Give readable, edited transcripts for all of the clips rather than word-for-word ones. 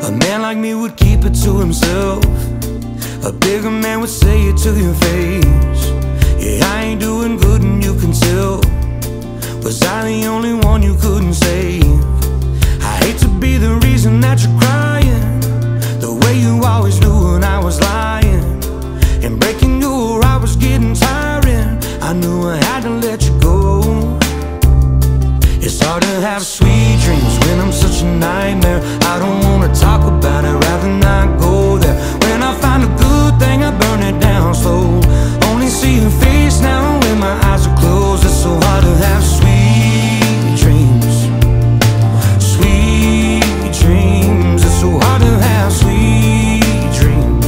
A man like me would keep it to himself. A bigger man would say it to your face. Yeah, I ain't doing good and you can tell. Was I the only one you couldn't save? I hate to be the reason that you're crying, the way you always knew when I was lying. And breaking your heart was getting tiring. I knew I had to let you go. It's hard to have sweet dreams when I'm such a nightmare. I don't wanna talk about it, rather not go there. When I find a good thing, I burn it down slow. Only see your face now when my eyes are closed. It's so hard to have sweet dreams. Sweet dreams. It's so hard to have sweet dreams.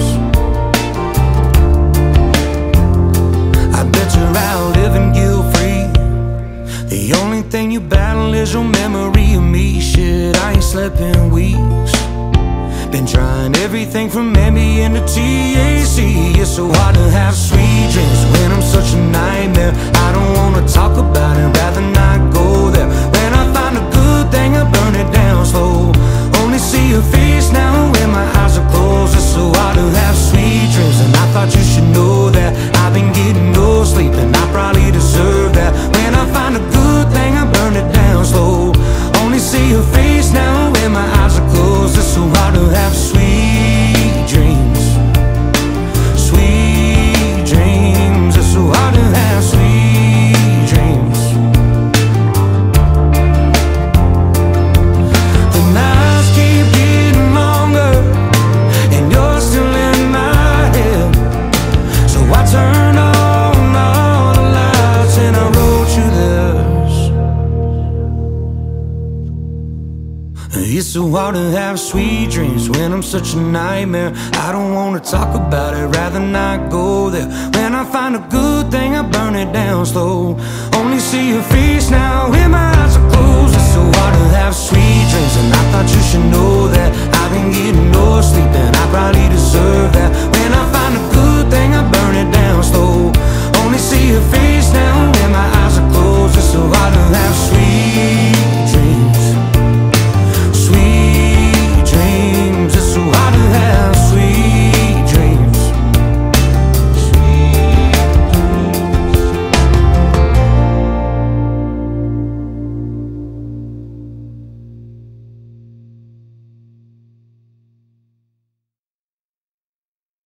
I bet you're out living guilt-free. The only thing you battle is your memory of me. Shit, I ain't slept in weeks. Been trying everything from Ambien to THC. It's so hard to have sweet dreams when I'm such a nightmare. I don't wanna talk about it, rather not go there. When I find a good thing, I burn it down slow. Only see your face now when my eyes are closed. It's so hard to have sweet dreams, and I thought you should know that. I've been getting no sleep, and I probably deserve that. When I find a good thing, I burn it down slow. Only see your face now when my eyes are closed. It's so hard to have sweet dreams. Sweet dreams. It's so hard to have sweet dreams. The nights keep getting longer, and you're still in my head. So I turned on all the lights and I wrote you this. It's so hard to have sweet dreams when I'm such a nightmare. I don't wanna talk about it, rather not go there. When I find a good thing, I burn it down slow. Only see your face now when my eyes are closed. It's so hard to have sweet dreams, and I thought you should know that. I've been getting no sleep, and I probably deserve that. When I find a good thing, I burn it down slow.